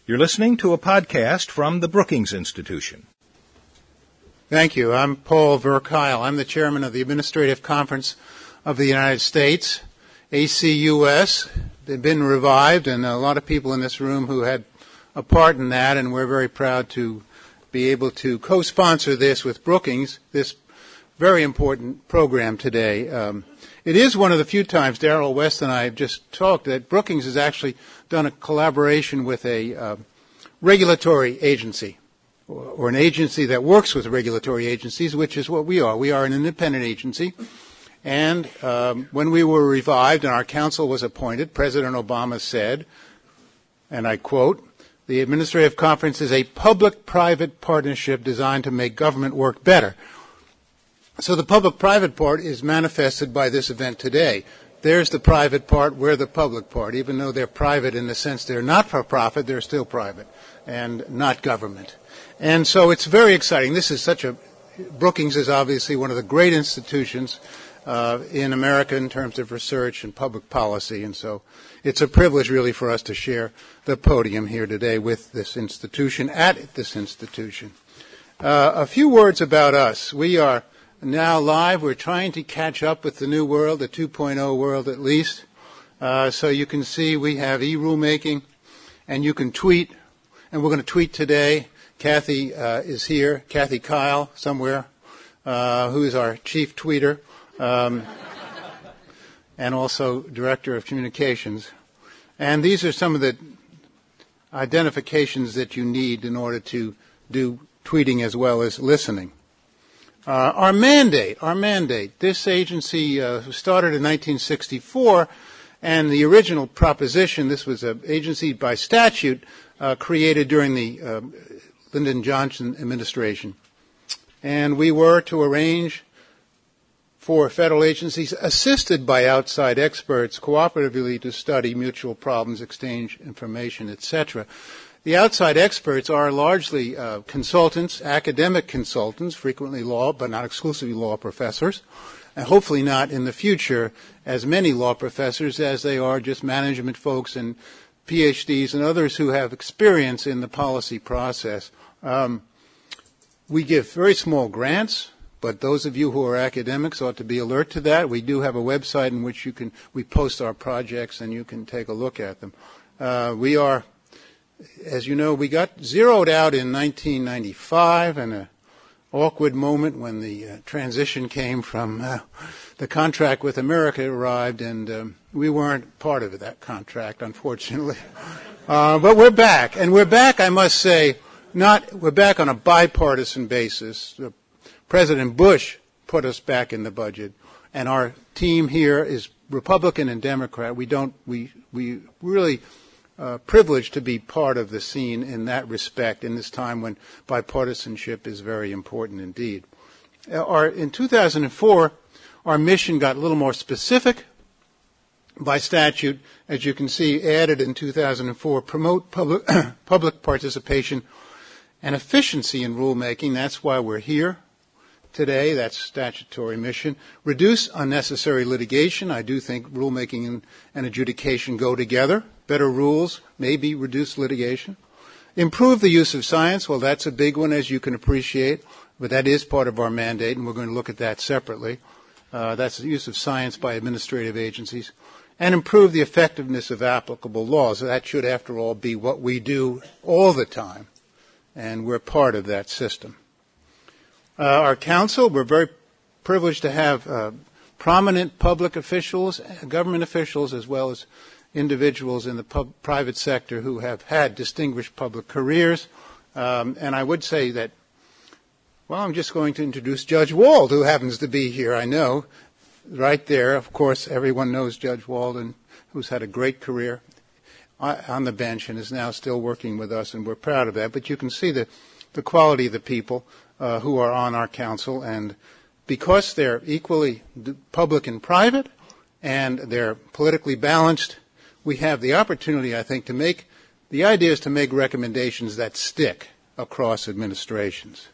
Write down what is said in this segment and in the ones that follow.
You're listening to a podcast from the Brookings Institution. Thank you. I'm Paul Verkyle. I'm the chairman of the Administrative Conference of the United States, ACUS. They've been revived, and a lot of people in this room who had a part in that, and we're very proud to be able to co-sponsor this with Brookings, this very important program today. It is one of the few times, Darrell West and I have just talked, that Brookings has actually done a collaboration with a regulatory agency, or an agency that works with regulatory agencies, which is what we are. We are an independent agency. And when we were revived and our council was appointed, President Obama said, and I quote, "The Administrative Conference is a public-private partnership designed to make government work better." So the public-private part is manifested by this event today. There's the private part, we're the public part. Even though they're private in the sense they're not for profit, they're still private and not government. And so it's very exciting. Brookings is obviously one of the great institutions in America in terms of research and public policy. And so it's a privilege really for us to share the podium here today with this institution, at this institution. A few words about us. We are now live. We're trying to catch up with the new world, the 2.0 world at least. So you can see we have e-rulemaking, and you can tweet, and we're going to tweet today. Kathy is here, Kathy Kyle somewhere, who is our chief tweeter, and also director of communications. And these are some of the identifications that you need in order to do tweeting as well as listening. Our mandate. This agency started in 1964, and the original proposition, this was an agency by statute created during the Lyndon Johnson administration. And we were to arrange for federal agencies assisted by outside experts cooperatively to study mutual problems, exchange information, etc. The outside experts are largely consultants, academic consultants, frequently law, but not exclusively law professors, and hopefully not in the future as many law professors as they are just management folks and PhDs and others who have experience in the policy process. We give very small grants, but those of you who are academics ought to be alert to that. We do have a website in which we post our projects and you can take a look at them. We are, as you know, we got zeroed out in 1995 in an awkward moment when the transition came from the contract with America arrived, and we weren't part of that contract, unfortunately. But we're back, and we're back, I must say, we're back on a bipartisan basis. President Bush put us back in the budget, and our team here is Republican and Democrat. We really privileged to be part of the scene in that respect in this time when bipartisanship is very important indeed. In 2004, our mission got a little more specific by statute, as you can see, added in 2004, promote public participation and efficiency in rulemaking. That's why we're here today. That's statutory mission. Reduce unnecessary litigation. I do think rulemaking and adjudication go together. Better rules, maybe reduce litigation. Improve the use of science. Well, that's a big one, as you can appreciate, but that is part of our mandate, and we're going to look at that separately. That's the use of science by administrative agencies. And improve the effectiveness of applicable laws. That should, after all, be what we do all the time, and we're part of that system. Our council, we're very privileged to have prominent public officials, government officials, as well as individuals in the private sector who have had distinguished public careers. And I would say that, well, I'm just going to introduce Judge Wald, who happens to be here, I know, right there. Of course, everyone knows Judge Wald, who's had a great career on the bench and is now still working with us, and we're proud of that. But you can see the quality of the people who are on our council, and because they're equally public and private, and they're politically balanced, we have the opportunity, I think, the idea is to make recommendations that stick across administrations.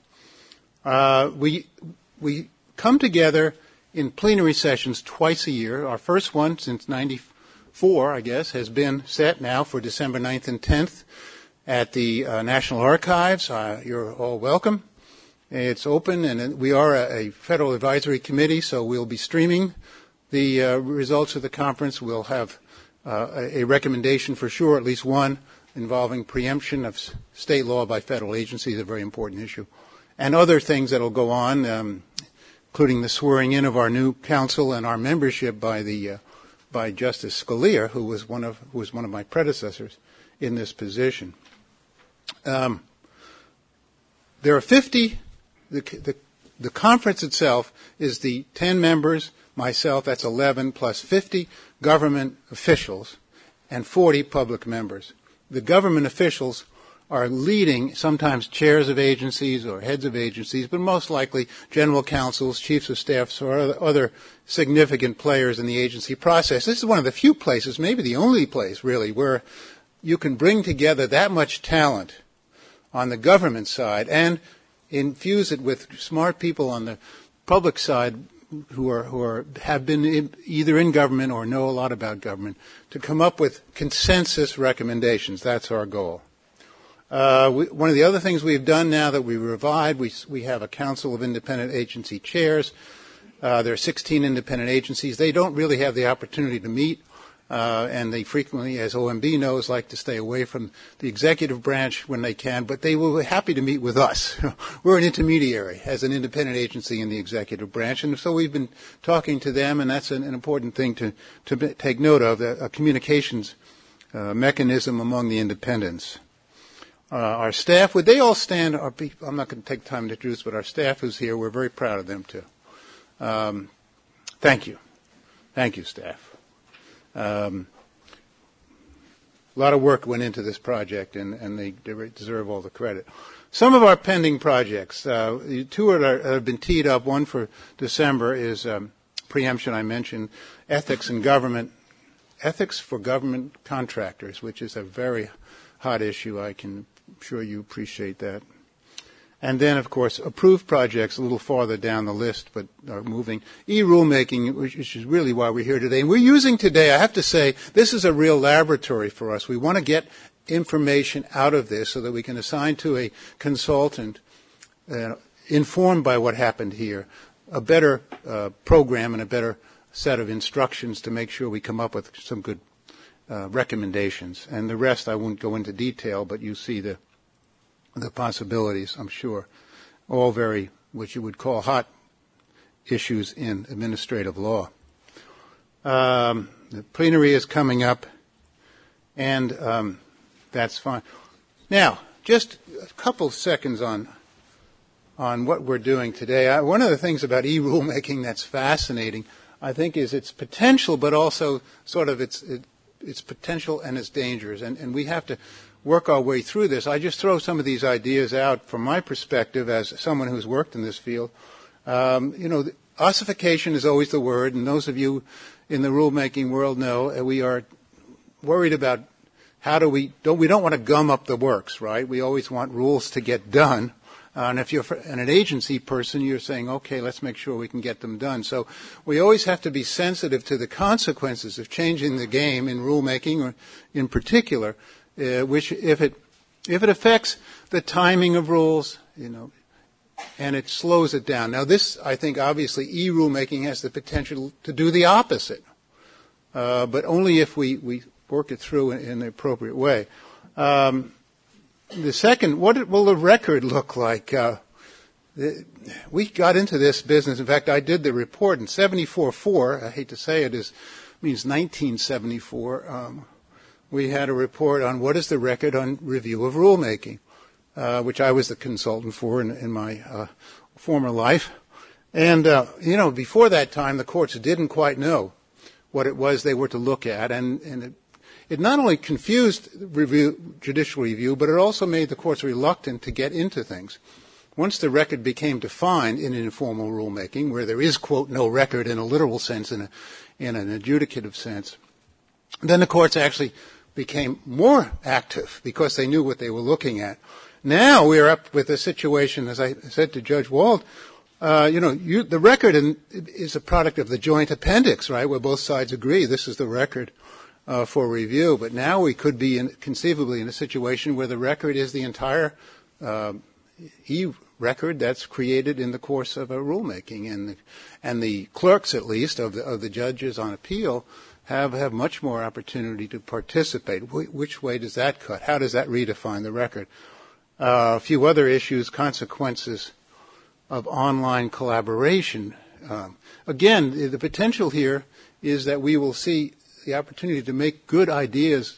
We come together in plenary sessions twice a year. Our first one since 94, I guess, has been set now for December 9th and 10th. at the National Archives. You're all welcome. It's open, and we are a federal advisory committee, so we'll be streaming the results of the conference. We'll have a recommendation for sure, at least one, involving preemption of state law by federal agencies, a very important issue, and other things that will go on, including the swearing in of our new council and our membership by Justice Scalia, who was one of my predecessors in this position. There are 50. The conference itself is the 10 members, myself, that's 11, plus 50 government officials and 40 public members. The government officials are leading, sometimes chairs of agencies or heads of agencies, but most likely general counsels, chiefs of staffs, or other significant players in the agency process. This is one of the few places, maybe the only place really, where you can bring together that much talent on the government side and infuse it with smart people on the public side who have been either in government or know a lot about government to come up with consensus recommendations. That's our goal. One of the other things we've done now that we revived, we have a council of independent agency chairs. There are 16 independent agencies. They don't really have the opportunity to meet. And they frequently, as OMB knows, like to stay away from the executive branch when they can, but they will be happy to meet with us. We're an intermediary as an independent agency in the executive branch, and so we've been talking to them, and that's an important thing to take note of, a communications mechanism among the independents. Our staff, would they all stand? I'm not going to take time to introduce, but our staff who's here, we're very proud of them too. Thank you. Thank you, staff. A lot of work went into this project, and they deserve all the credit. Some of our pending projects, two have been teed up. One for December is preemption, I mentioned, ethics for government contractors, which is a very hot issue. I'm sure you appreciate that. And then, of course, approved projects a little farther down the list, but are moving. E-rulemaking, which is really why we're here today. And we're using today, I have to say, this is a real laboratory for us. We want to get information out of this so that we can assign to a consultant, informed by what happened here, a better program and a better set of instructions to make sure we come up with some good recommendations. And the rest I won't go into detail, but you see the possibilities, I'm sure, all very, what you would call hot issues in administrative law. The plenary is coming up, and that's fine. Now, just a couple seconds on what we're doing today. One of the things about e-rulemaking that's fascinating, I think, is its potential, but also sort of its potential and its dangers, and we have to work our way through this. I just throw some of these ideas out from my perspective as someone who's worked in this field. Ossification is always the word, and those of you in the rulemaking world know we are worried about we don't want to gum up the works, right? We always want rules to get done. And if you're an agency person, you're saying, okay, let's make sure we can get them done. So we always have to be sensitive to the consequences of changing the game in rulemaking, or in particular, which if it affects the timing of rules, and it slows it down. Now this, I think, obviously e-rulemaking has the potential to do the opposite, but only if we work it through in the appropriate way. The second, what will the record look like? We got into this business. In fact, I did the report in 74-4. I hate to say it, means 1974. We had a report on what is the record on review of rulemaking, which I was the consultant for in my former life. And, before that time, the courts didn't quite know what it was they were to look at. And it not only confused judicial review, but it also made the courts reluctant to get into things. Once the record became defined in informal rulemaking, where there is, quote, no record in a literal sense, in an adjudicative sense, then the courts actually became more active because they knew what they were looking at. Now we're up with a situation, as I said to Judge Wald, the record is a product of the joint appendix, right, where both sides agree this is the record. for review. But now we could be conceivably in a situation where the record is the entire e-record that's created in the course of a rulemaking, and the clerks, at least, of the judges on appeal have much more opportunity to participate. Which way does that cut? How does that redefine the record? A few other issues, consequences of online collaboration. Again, the potential here is that we will see the opportunity to make good ideas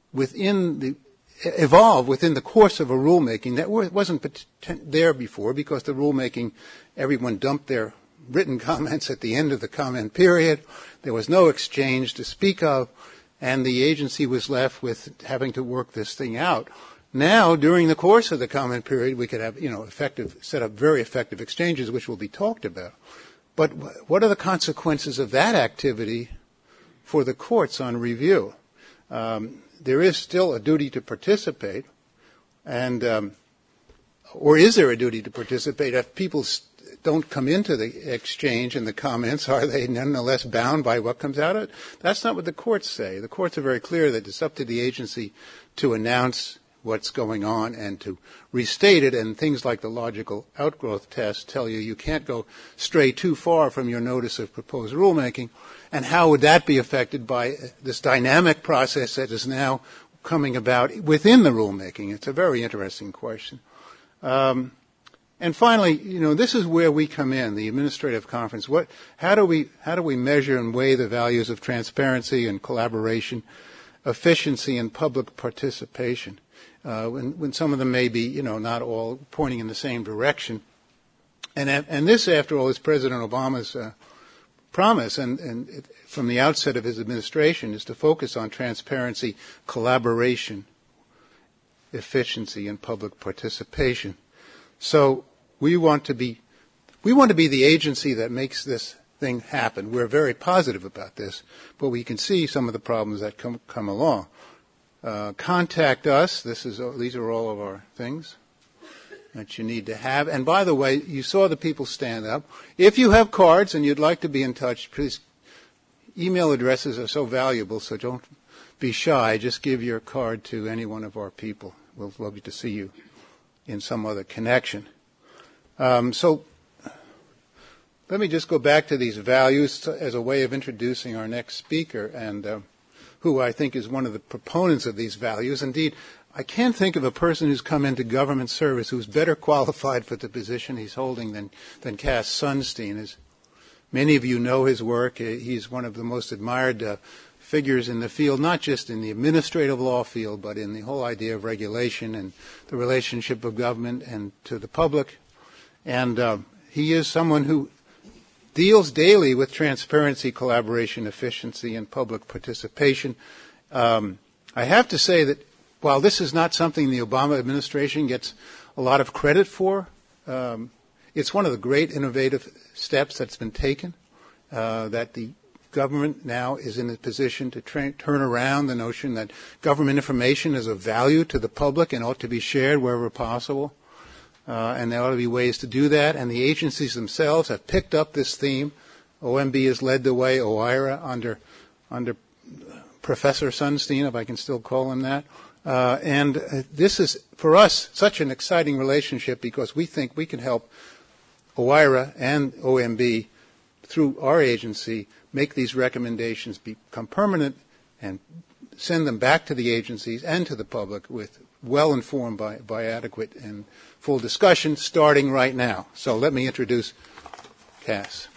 evolve within the course of a rulemaking that wasn't there before, because the rulemaking, everyone dumped their written comments at the end of the comment period. There was no exchange to speak of, and the agency was left with having to work this thing out. Now, during the course of the comment period, we could have, set up very effective exchanges, which will be talked about. But what are the consequences of that activity for the courts on review? There is still a duty to participate, and or is there a duty to participate? If people don't come into the exchange and the comments, are they nonetheless bound by what comes out of it? That's not what the courts say. The courts are very clear that it's up to the agency to announce what's going on and to restate it, and things like the logical outgrowth test tell you can't stray too far from your notice of proposed rulemaking. And how would that be affected by this dynamic process that is now coming about within the rulemaking? It's a very interesting question. And finally, this is where we come in, the administrative conference. How do we measure and weigh the values of transparency and collaboration, efficiency and public participation, when some of them may be, not all pointing in the same direction? And this, after all, is President Obama's promise, and from the outset of his administration, is to focus on transparency, collaboration, efficiency, and public participation. So we want to be the agency that makes this thing happen. We're very positive about this, but we can see some of the problems that come along. Contact us. These are all of our things that you need to have. And by the way, you saw the people stand up. If you have cards and you'd like to be in touch, please, email addresses are so valuable, so don't be shy. Just give your card to any one of our people. We'll love to see you in some other connection. So let me just go back to these values as a way of introducing our next speaker, and who I think is one of the proponents of these values. Indeed, I can't think of a person who's come into government service who's better qualified for the position he's holding than Cass Sunstein. As many of you know his work, he's one of the most admired figures in the field, not just in the administrative law field, but in the whole idea of regulation and the relationship of government and to the public. And he is someone who deals daily with transparency, collaboration, efficiency, and public participation. I have to say that while this is not something the Obama administration gets a lot of credit for, it's one of the great innovative steps that's been taken, that the government now is in a position to turn around the notion that government information is of value to the public and ought to be shared wherever possible. And there ought to be ways to do that. And the agencies themselves have picked up this theme. OMB has led the way, OIRA under Professor Sunstein, if I can still call him that. And this is, for us, such an exciting relationship because we think we can help OIRA and OMB, through our agency, make these recommendations become permanent and send them back to the agencies and to the public with well-informed by adequate and full discussion starting right now. So let me introduce Cass.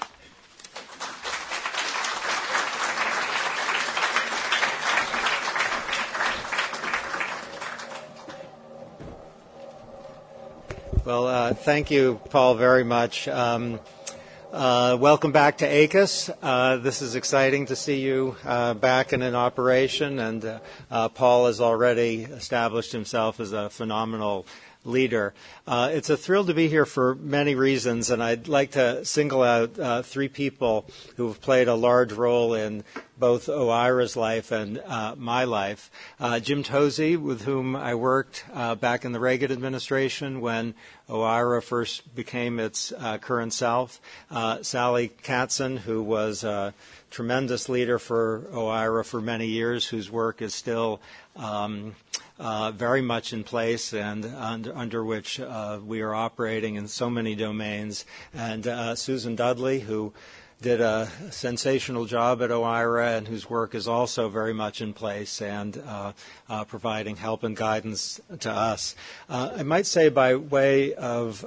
Well, thank you, Paul, very much. Welcome back to ACUS. This is exciting to see you back in an operation, and Paul has already established himself as a phenomenal leader. It's a thrill to be here for many reasons, and I'd like to single out three people who have played a large role in both OIRA's life and my life. Jim Tosey, with whom I worked back in the Reagan administration when OIRA first became its current self. Sally Katzen, who was tremendous leader for OIRA for many years, whose work is still very much in place and under which we are operating in so many domains, and Susan Dudley, who did a sensational job at OIRA and whose work is also very much in place and providing help and guidance to us. I might say by way of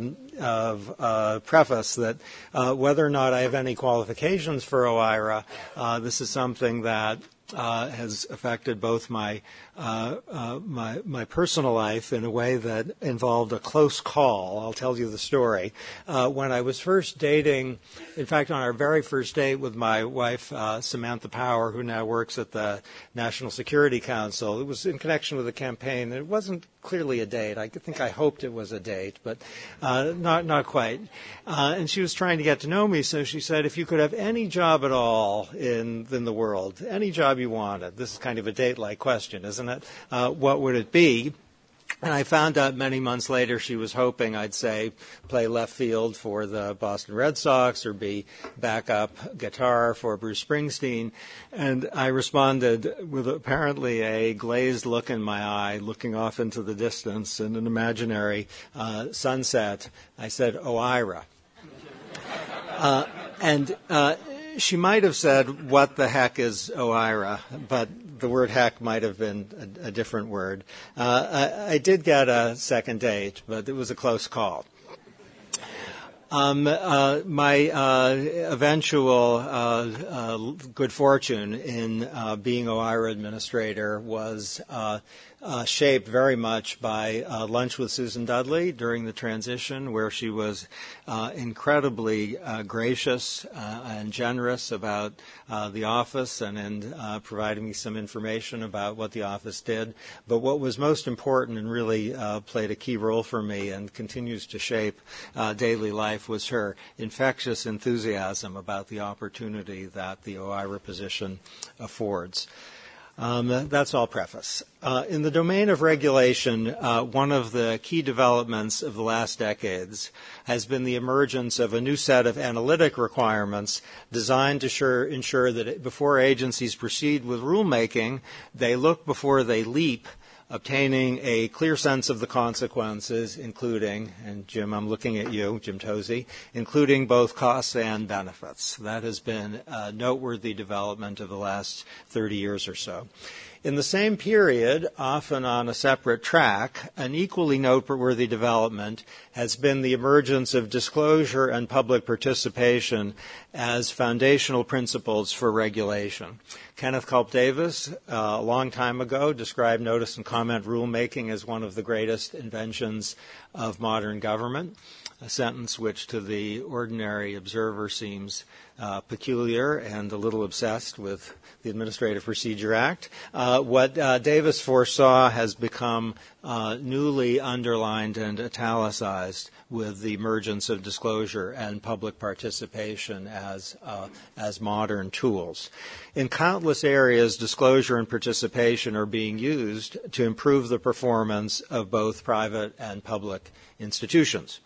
preface that whether or not I have any qualifications for OIRA, this is something that has affected both my personal life in a way that involved a close call. I'll tell you the story. When I was first dating, in fact, on our very first date with my wife, Samantha Power, who now works at the National Security Council, it was in connection with a campaign. It wasn't clearly a date. I think I hoped it was a date, but not quite. And she was trying to get to know me, so she said, if you could have any job at all in the world, any job you wanted, this is kind of a date-like question, isn't it? What would it be? And I found out many months later she was hoping I'd say play left field for the Boston Red Sox or be backup guitar for Bruce Springsteen. And I responded with apparently a glazed look in my eye, looking off into the distance in an imaginary sunset. I said, OIRA. And she might have said, what the heck is OIRA? But the word heck might have been a different word. I did get a second date, but it was a close call. My eventual good fortune in being OIRA administrator was shaped very much by lunch with Susan Dudley during the transition, where she was incredibly gracious and generous about the office and in providing me some information about what the office did. But what was most important and really played a key role for me and continues to shape daily life was her infectious enthusiasm about the opportunity that the OIRA position affords. That's all preface. In the domain of regulation, one of the key developments of the last decades has been the emergence of a new set of analytic requirements designed to ensure that before agencies proceed with rulemaking, they look before they leap, obtaining a clear sense of the consequences, including, and Jim, I'm looking at you, Jim Tosey, including both costs and benefits. That has been a noteworthy development of the last 30 years or so. In the same period, often on a separate track, an equally noteworthy development has been the emergence of disclosure and public participation as foundational principles for regulation. Kenneth Culp Davis, a long time ago, described notice and comment rulemaking as one of the greatest inventions of modern government, a sentence which to the ordinary observer seems peculiar and a little obsessed with the Administrative Procedure Act. What Davis foresaw has become newly underlined and italicized with the emergence of disclosure and public participation as modern tools. In countless areas, disclosure and participation are being used to improve the performance of both private and public institutions.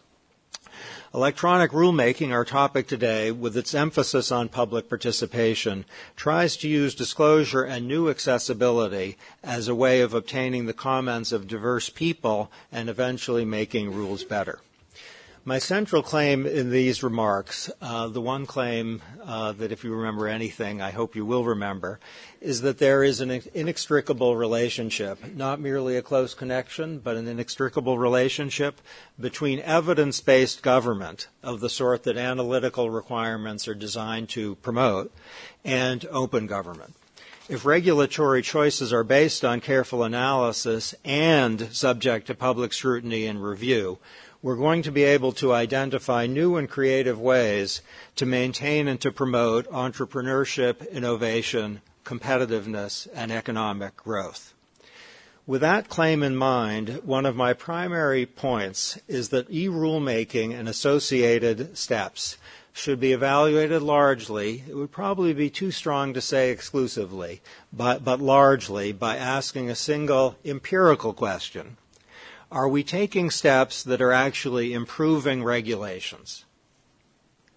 Electronic rulemaking, our topic today, with its emphasis on public participation, tries to use disclosure and new accessibility as a way of obtaining the comments of diverse people and eventually making rules better. My central claim in these remarks, the one claim that if you remember anything, I hope you will remember, is that there is an inextricable relationship, not merely a close connection, but an inextricable relationship between evidence-based government of the sort that analytical requirements are designed to promote and open government. If regulatory choices are based on careful analysis and subject to public scrutiny and review, we're going to be able to identify new and creative ways to maintain and to promote entrepreneurship, innovation, competitiveness, and economic growth. With that claim in mind, one of my primary points is that e-rulemaking and associated steps should be evaluated largely, it would probably be too strong to say exclusively, but largely by asking a single empirical question. Are we taking steps that are actually improving regulations?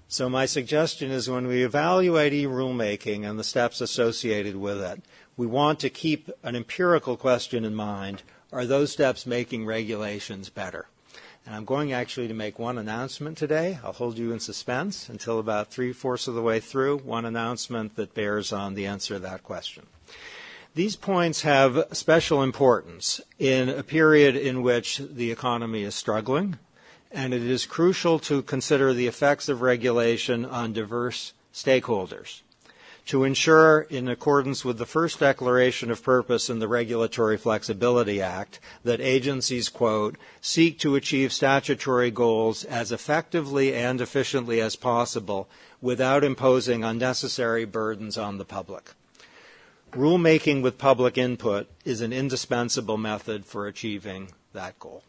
So my suggestion is when we evaluate e-rulemaking and the steps associated with it, we want to keep an empirical question in mind. Are those steps making regulations better? And I'm going actually to make one announcement today. I'll hold you in suspense until about 3/4 of the way through, one announcement that bears on the answer to that question. These points have special importance in a period in which the economy is struggling, and it is crucial to consider the effects of regulation on diverse stakeholders. To ensure, in accordance with the first declaration of purpose in the Regulatory Flexibility Act, that agencies, quote, seek to achieve statutory goals as effectively and efficiently as possible without imposing unnecessary burdens on the public. Rulemaking with public input is an indispensable method for achieving that goal.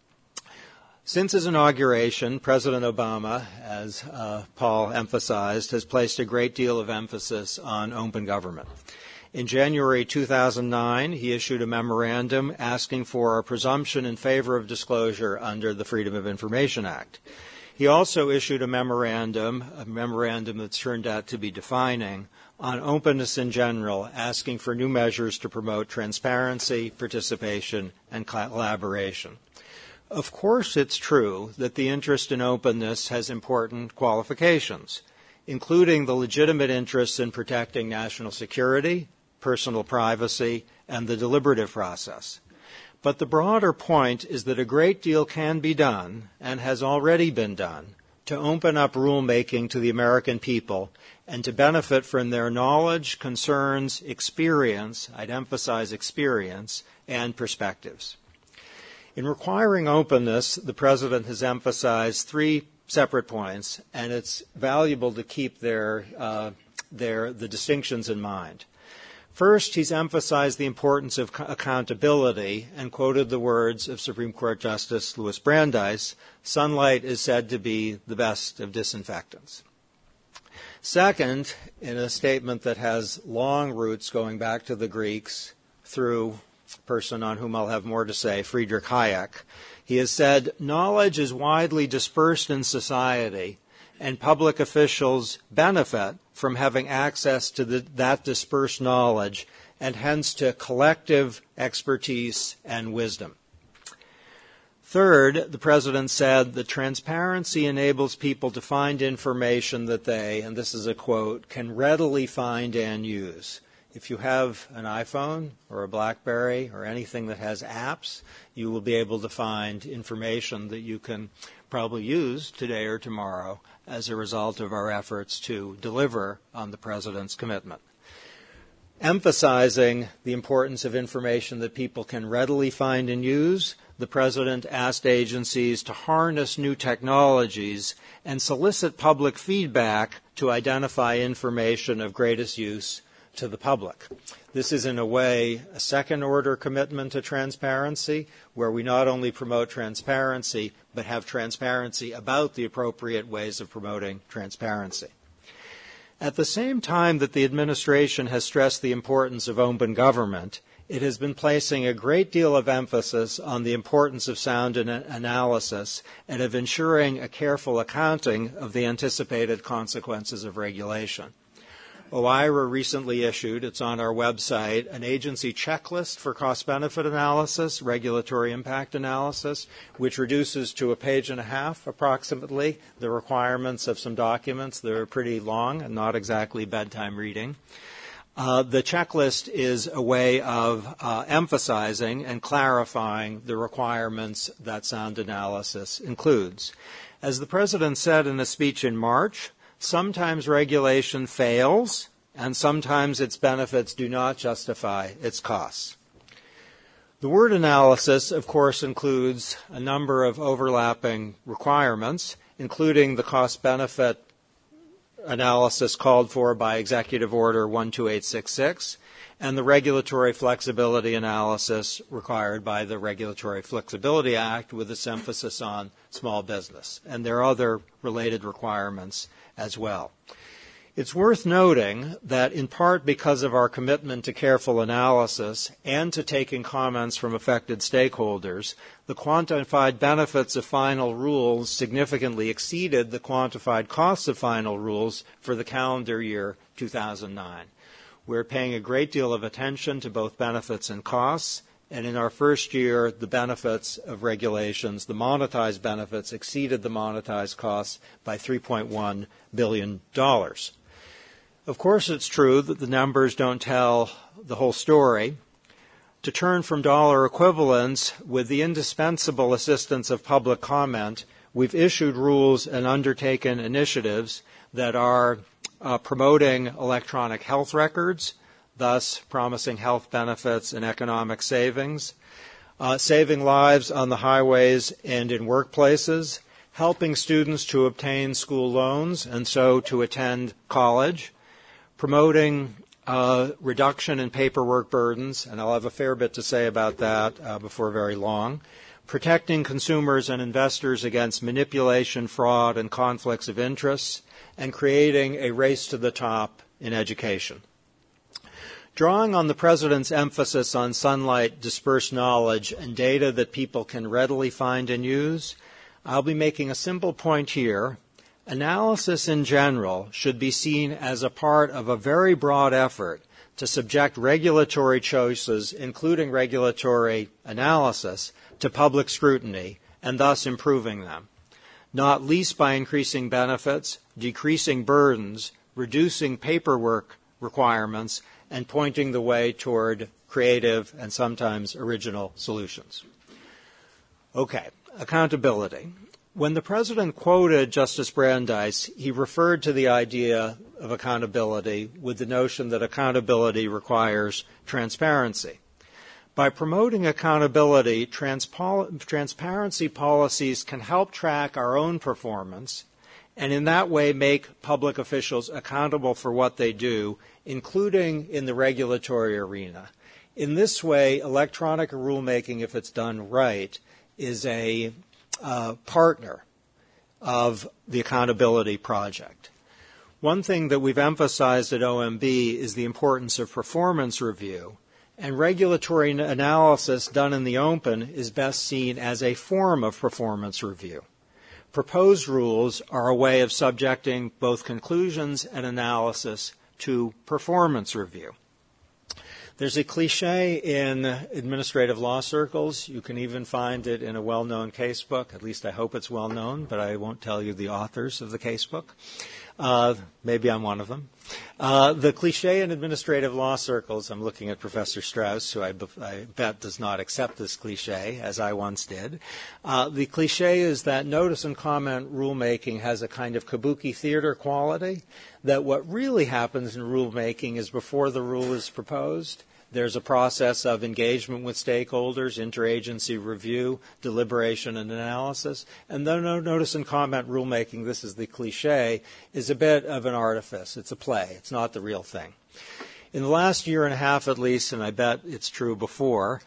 Since his inauguration, President Obama, as Paul emphasized, has placed a great deal of emphasis on open government. In January 2009, he issued a memorandum asking for a presumption in favor of disclosure under the Freedom of Information Act. He also issued a memorandum that's turned out to be defining, on openness in general, asking for new measures to promote transparency, participation, and collaboration. Of course, it's true that the interest in openness has important qualifications, including the legitimate interests in protecting national security, personal privacy, and the deliberative process. But the broader point is that a great deal can be done, and has already been done, to open up rulemaking to the American people and to benefit from their knowledge, concerns, experience, I'd emphasize experience, and perspectives. In requiring openness, the President has emphasized three separate points, and it's valuable to keep the distinctions in mind. First, he's emphasized the importance of accountability and quoted the words of Supreme Court Justice Louis Brandeis, sunlight is said to be the best of disinfectants. Second, in a statement that has long roots going back to the Greeks through a person on whom I'll have more to say, Friedrich Hayek, he has said, knowledge is widely dispersed in society, and public officials benefit from having access to that dispersed knowledge and hence to collective expertise and wisdom. Third, the President said that transparency enables people to find information that they, and this is a quote, can readily find and use. If you have an iPhone or a BlackBerry or anything that has apps, you will be able to find information that you can probably use today or tomorrow as a result of our efforts to deliver on the President's commitment. Emphasizing the importance of information that people can readily find and use, the President asked agencies to harness new technologies and solicit public feedback to identify information of greatest use to the public. This is, in a way, a second-order commitment to transparency, where we not only promote transparency, but have transparency about the appropriate ways of promoting transparency. At the same time that the administration has stressed the importance of open government, it has been placing a great deal of emphasis on the importance of sound analysis and of ensuring a careful accounting of the anticipated consequences of regulation. OIRA recently issued, it's on our website, an agency checklist for cost-benefit analysis, regulatory impact analysis, which reduces to a page and a half, approximately, the requirements of some documents that are pretty long and not exactly bedtime reading. The checklist is a way of emphasizing and clarifying the requirements that sound analysis includes. As the President said in a speech in March, sometimes regulation fails, and sometimes its benefits do not justify its costs. The word analysis, of course, includes a number of overlapping requirements, including the cost-benefit analysis called for by Executive Order 12866 and the regulatory flexibility analysis required by the Regulatory Flexibility Act with its emphasis on small business. And there are other related requirements as well. It's worth noting that in part because of our commitment to careful analysis and to taking comments from affected stakeholders, the quantified benefits of final rules significantly exceeded the quantified costs of final rules for the calendar year 2009. We're paying a great deal of attention to both benefits and costs, and in our first year, the benefits of regulations, the monetized benefits, exceeded the monetized costs by $3.1 billion. Of course, it's true that the numbers don't tell the whole story. To turn from dollar equivalents, with the indispensable assistance of public comment, we've issued rules and undertaken initiatives that are promoting electronic health records, thus promising health benefits and economic savings, saving lives on the highways and in workplaces, helping students to obtain school loans and so to attend college, promoting reduction in paperwork burdens, and I'll have a fair bit to say about that before very long, protecting consumers and investors against manipulation, fraud, and conflicts of interest, and creating a race to the top in education. Drawing on the President's emphasis on sunlight, dispersed knowledge, and data that people can readily find and use, I'll be making a simple point here. Analysis in general should be seen as a part of a very broad effort to subject regulatory choices, including regulatory analysis, to public scrutiny and thus improving them, not least by increasing benefits, decreasing burdens, reducing paperwork requirements, and pointing the way toward creative and sometimes original solutions. Okay, accountability. When the President quoted Justice Brandeis, he referred to the idea of accountability with the notion that accountability requires transparency. By promoting accountability, transparency policies can help track our own performance and in that way make public officials accountable for what they do, including in the regulatory arena. In this way, electronic rulemaking, if it's done right, is a partner of the accountability project. One thing that we've emphasized at OMB is the importance of performance review, and regulatory analysis done in the open is best seen as a form of performance review. Proposed rules are a way of subjecting both conclusions and analysis to performance review. There's a cliche in administrative law circles. You can even find it in a well-known casebook. At least I hope it's well-known, but I won't tell you the authors of the casebook. Maybe I'm one of them. The cliche in administrative law circles, I'm looking at Professor Strauss, who I bet does not accept this cliche, as I once did. The cliche is that notice and comment rulemaking has a kind of kabuki theater quality, that what really happens in rulemaking is before the rule is proposed, there's a process of engagement with stakeholders, interagency review, deliberation and analysis, and then notice and comment rulemaking, this is the cliche, is a bit of an artifice. It's a play. It's not the real thing. In the last year and a half at least, and I bet it's true before,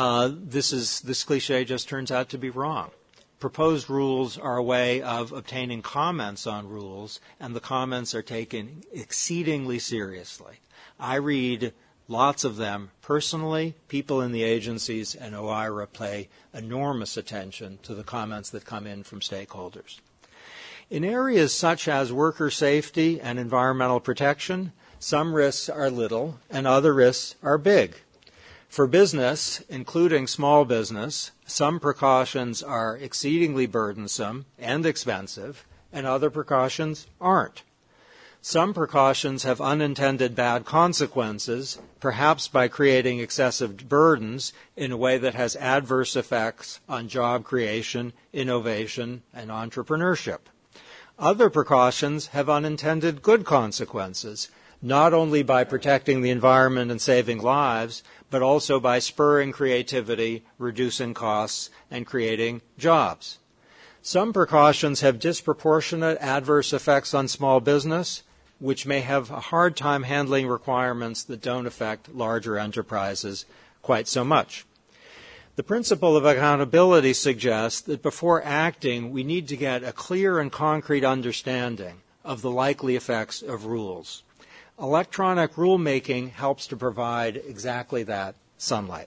this cliche just turns out to be wrong. Proposed rules are a way of obtaining comments on rules, and the comments are taken exceedingly seriously. I read lots of them personally. People in the agencies and OIRA pay enormous attention to the comments that come in from stakeholders. In areas such as worker safety and environmental protection, some risks are little and other risks are big. For business, including small business, some precautions are exceedingly burdensome and expensive, and other precautions aren't. Some precautions have unintended bad consequences, perhaps by creating excessive burdens in a way that has adverse effects on job creation, innovation, and entrepreneurship. Other precautions have unintended good consequences, not only by protecting the environment and saving lives, but also by spurring creativity, reducing costs, and creating jobs. Some precautions have disproportionate adverse effects on small business, which may have a hard time handling requirements that don't affect larger enterprises quite so much. The principle of accountability suggests that before acting, we need to get a clear and concrete understanding of the likely effects of rules. Electronic rulemaking helps to provide exactly that sunlight.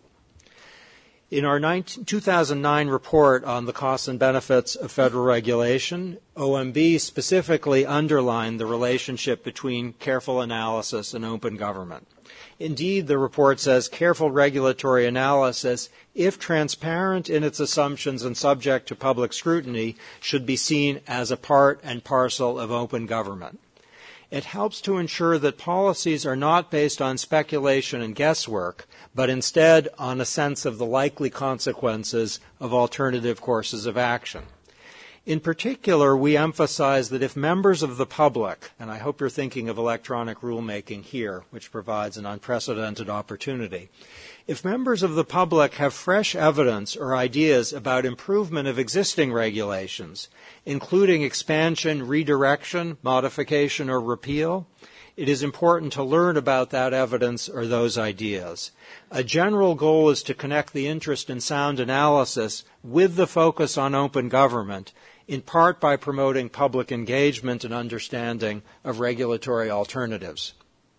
In our 2009 report on the costs and benefits of federal regulation, OMB specifically underlined the relationship between careful analysis and open government. Indeed, the report says careful regulatory analysis, if transparent in its assumptions and subject to public scrutiny, should be seen as a part and parcel of open government. It helps to ensure that policies are not based on speculation and guesswork, but instead on a sense of the likely consequences of alternative courses of action. In particular, we emphasize that if members of the public, and I hope you're thinking of electronic rulemaking here, which provides an unprecedented opportunity, if members of the public have fresh evidence or ideas about improvement of existing regulations, including expansion, redirection, modification, or repeal, it is important to learn about that evidence or those ideas. A general goal is to connect the interest in sound analysis with the focus on open government, in part by promoting public engagement and understanding of regulatory alternatives.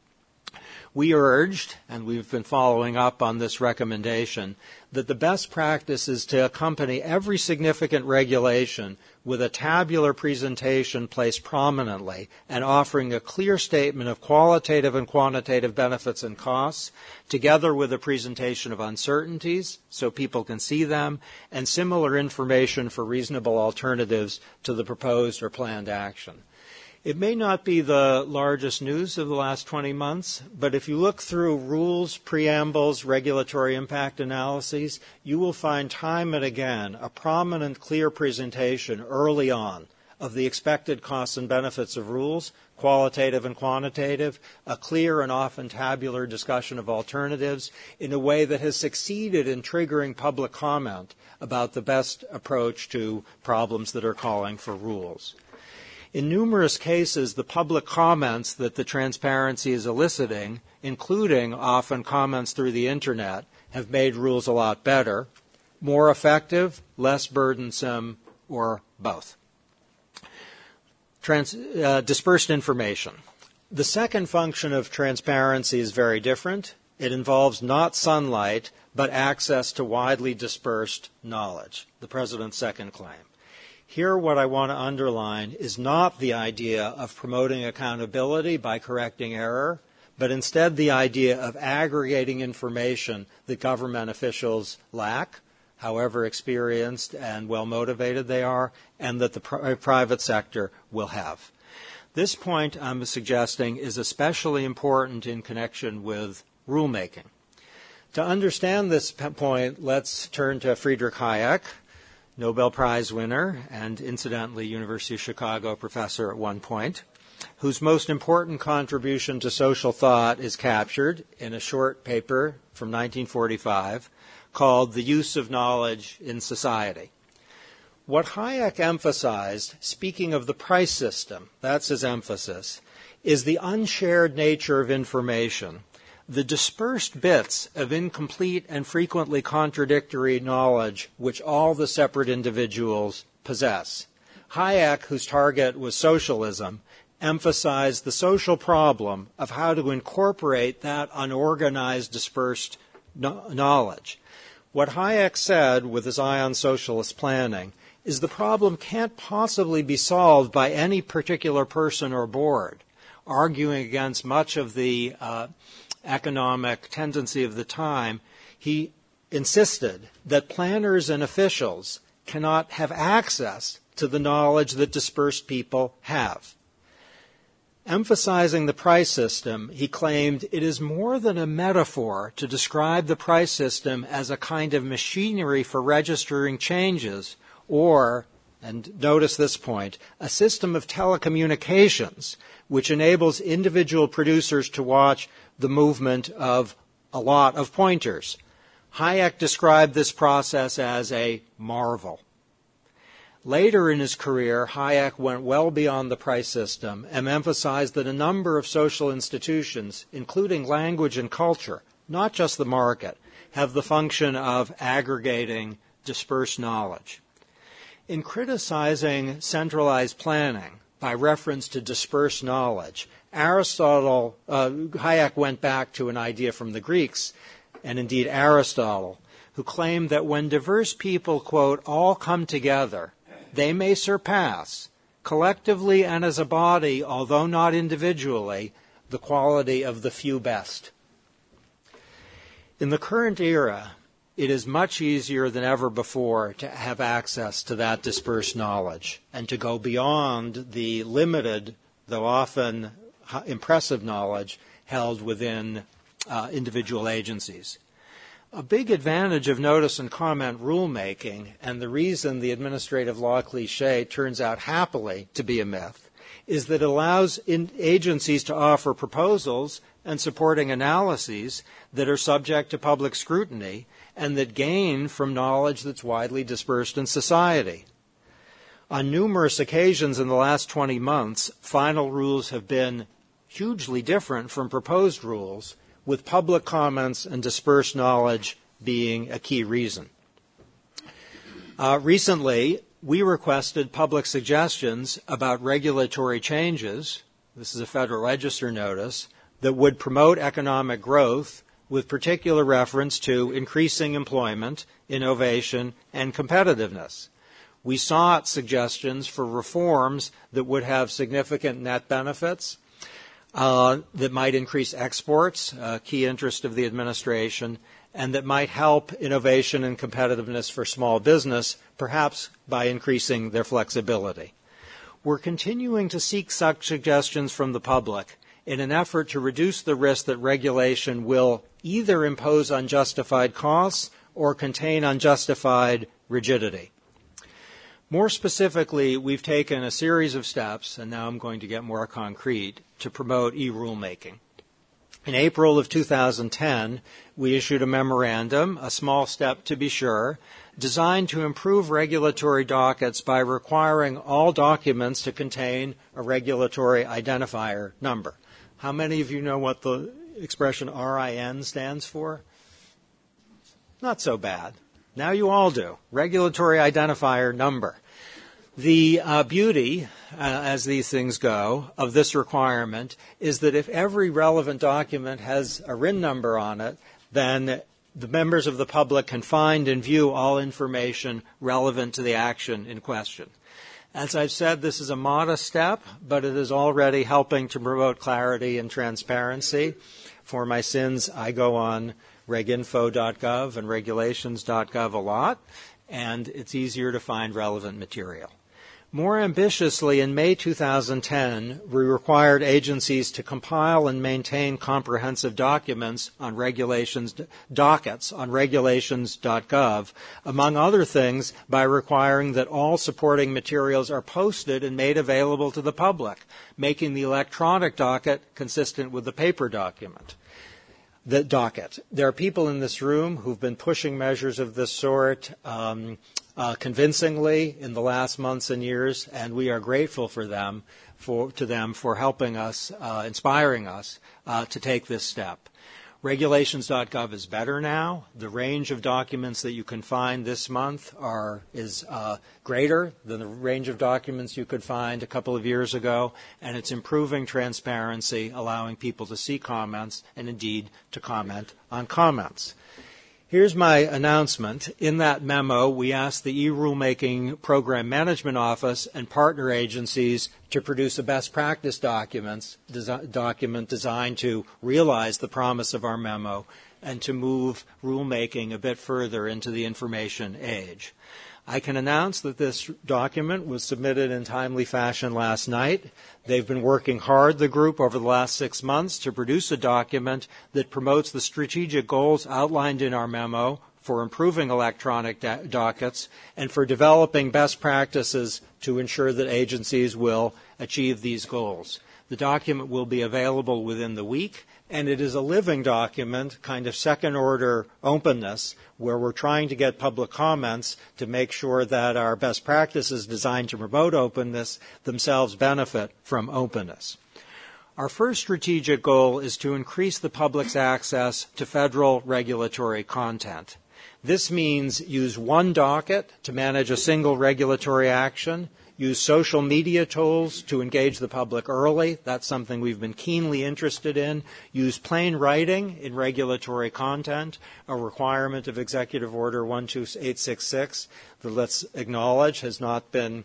We urged, and we've been following up on this recommendation, that the best practice is to accompany every significant regulation with a tabular presentation placed prominently and offering a clear statement of qualitative and quantitative benefits and costs, together with a presentation of uncertainties so people can see them, and similar information for reasonable alternatives to the proposed or planned action. It may not be the largest news of the last 20 months, but if you look through rules, preambles, regulatory impact analyses, you will find time and again a prominent, clear presentation early on of the expected costs and benefits of rules, qualitative and quantitative, a clear and often tabular discussion of alternatives in a way that has succeeded in triggering public comment about the best approach to problems that are calling for rules. In numerous cases, the public comments that the transparency is eliciting, including often comments through the Internet, have made rules a lot better, more effective, less burdensome, or both. Dispersed information. The second function of transparency is very different. It involves not sunlight, but access to widely dispersed knowledge, the President's second claim. Here, what I want to underline is not the idea of promoting accountability by correcting error, but instead the idea of aggregating information that government officials lack, however experienced and well-motivated they are, and that the private sector will have. This point I'm suggesting is especially important in connection with rulemaking. To understand this point, let's turn to Friedrich Hayek, Nobel Prize winner and incidentally University of Chicago professor at one point, whose most important contribution to social thought is captured in a short paper from 1945 called The Use of Knowledge in Society. What Hayek emphasized, speaking of the price system, that's his emphasis, is the unshared nature of information, the dispersed bits of incomplete and frequently contradictory knowledge which all the separate individuals possess. Hayek, whose target was socialism, emphasized the social problem of how to incorporate that unorganized, dispersed knowledge. What Hayek said, with his eye on socialist planning, is the problem can't possibly be solved by any particular person or board, arguing against much of the economic tendency of the time. He insisted that planners and officials cannot have access to the knowledge that dispersed people have. Emphasizing the price system, he claimed it is more than a metaphor to describe the price system as a kind of machinery for registering changes, or, and notice this point, a system of telecommunications which enables individual producers to watch the movement of a lot of pointers. Hayek described this process as a marvel. Later in his career, Hayek went well beyond the price system and emphasized that a number of social institutions, including language and culture, not just the market, have the function of aggregating dispersed knowledge. In criticizing centralized planning, by reference to dispersed knowledge. Hayek went back to an idea from the Greeks, and indeed Aristotle, who claimed that when diverse people, quote, all come together, they may surpass, collectively and as a body, although not individually, the quality of the few best. In the current era, it is much easier than ever before to have access to that dispersed knowledge and to go beyond the limited, though often impressive knowledge held within individual agencies. A big advantage of notice and comment rulemaking, and the reason the administrative law cliché turns out happily to be a myth, is that it allows agencies to offer proposals and supporting analyses that are subject to public scrutiny and that gain from knowledge that's widely dispersed in society. On numerous occasions in the last 20 months, final rules have been hugely different from proposed rules, with public comments and dispersed knowledge being a key reason. Recently, we requested public suggestions about regulatory changes, this is a Federal Register notice, that would promote economic growth with particular reference to increasing employment, innovation, and competitiveness. We sought suggestions for reforms that would have significant net benefits, that might increase exports, a key interest of the administration, and that might help innovation and competitiveness for small business, perhaps by increasing their flexibility. We're continuing to seek such suggestions from the public in an effort to reduce the risk that regulation will either impose unjustified costs or contain unjustified rigidity. More specifically, we've taken a series of steps, and now I'm going to get more concrete, to promote e-rulemaking. In April of 2010, we issued a memorandum, a small step to be sure, designed to improve regulatory dockets by requiring all documents to contain a regulatory identifier number. How many of you know what the expression RIN stands for? Not so bad. Now you all do. Regulatory identifier number. The beauty, as these things go, of this requirement is that if every relevant document has a RIN number on it, then the members of the public can find and view all information relevant to the action in question. As I've said, this is a modest step, but it is already helping to promote clarity and transparency. For my sins, I go on reginfo.gov and regulations.gov a lot, and it's easier to find relevant material. More ambitiously, in May 2010, we required agencies to compile and maintain comprehensive documents on dockets on regulations.gov, among other things by requiring that all supporting materials are posted and made available to the public, making the electronic docket consistent with the paper document. The docket. There are people in this room who've been pushing measures of this sort convincingly in the last months and years, and we are grateful to them for helping us, inspiring us to take this step. Regulations.gov is better now. The range of documents that you can find this month is greater than the range of documents you could find a couple of years ago, and it's improving transparency, allowing people to see comments and indeed to comment on comments. Here's my announcement. In that memo, we asked the e-rulemaking program management office and partner agencies to produce a best practice document designed to realize the promise of our memo and to move rulemaking a bit further into the information age. I can announce that this document was submitted in timely fashion last night. They've been working hard, the group, over the last 6 months to produce a document that promotes the strategic goals outlined in our memo for improving electronic dockets and for developing best practices to ensure that agencies will achieve these goals. The document will be available within the week, and it is a living document, kind of second-order openness, where we're trying to get public comments to make sure that our best practices designed to promote openness themselves benefit from openness. Our first strategic goal is to increase the public's access to federal regulatory content. This means use one docket to manage a single regulatory action, use social media tools to engage the public early. That's something we've been keenly interested in. Use plain writing in regulatory content, a requirement of Executive Order 12866 that, let's acknowledge, has not been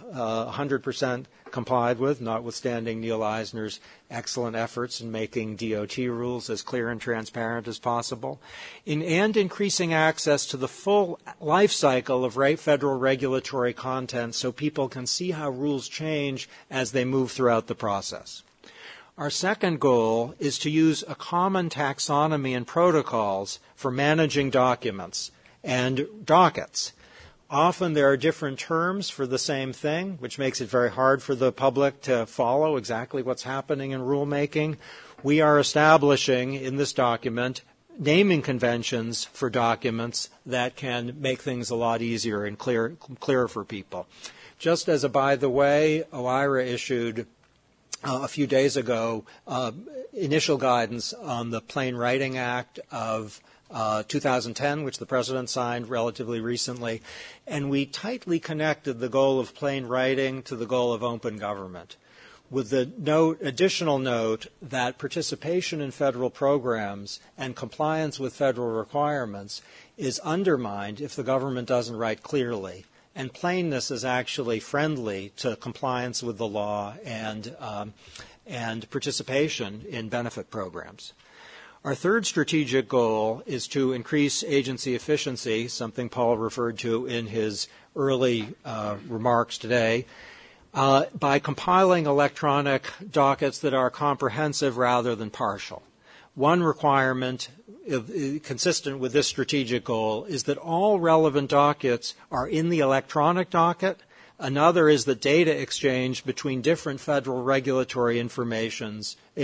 100% complied with, notwithstanding Neil Eisner's excellent efforts in making DOT rules as clear and transparent as possible, and increasing access to the full life cycle of federal regulatory content so people can see how rules change as they move throughout the process. Our second goal is to use a common taxonomy and protocols for managing documents and dockets. Often there are different terms for the same thing, which makes it very hard for the public to follow exactly what's happening in rulemaking. We are establishing in this document naming conventions for documents that can make things a lot easier and clearer for people. Just as a by the way, OIRA issued a few days ago initial guidance on the Plain Writing Act of 2010, which the President signed relatively recently, and we tightly connected the goal of plain writing to the goal of open government, with the additional note that participation in federal programs and compliance with federal requirements is undermined if the government doesn't write clearly, and plainness is actually friendly to compliance with the law and participation in benefit programs. Our third strategic goal is to increase agency efficiency, something Paul referred to in his early remarks today, by compiling electronic dockets that are comprehensive rather than partial. One requirement consistent with this strategic goal is that all relevant dockets are in the electronic docket. Another is that data exchange between different federal regulatory information